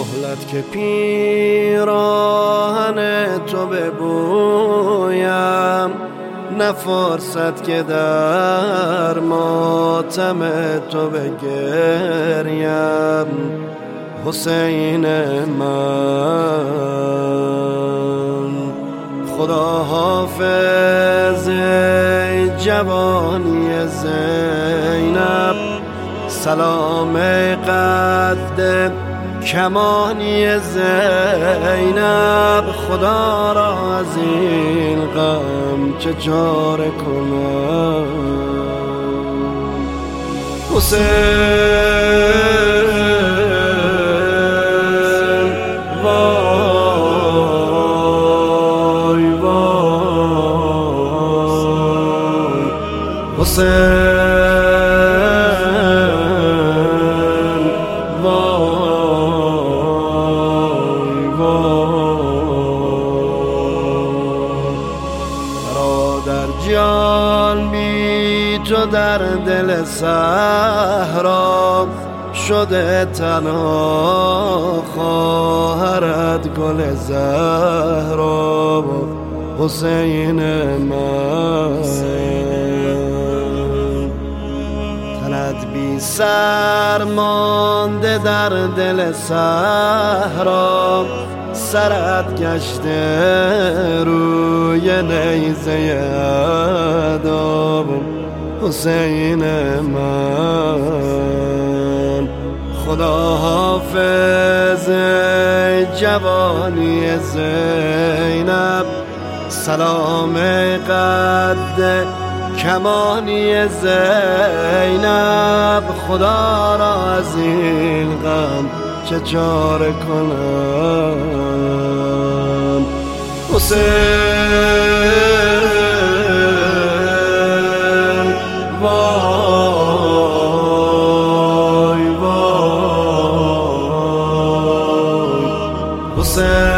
مهلت که پیراهن تو ببویم، نه فرصت که در ماتم تو بگریم. حسین من خدا حافظ جوانی زینب، سلام قد کمانی زینب. خدا را از این غم چه چاره کنم. حسین وای وای، حسین جان بی تو در دل صحرا شده تنها، خواهرت گل زهرا حسین من. تنت بی سر مانده در دل صحرا، سرت گشته روی نیزه اداب حسین من. خدا حافظ جوانی زینب، سلام قد کمانی زینب. خدا را از این غم چه چاره کنم. حسین وای وای، حسین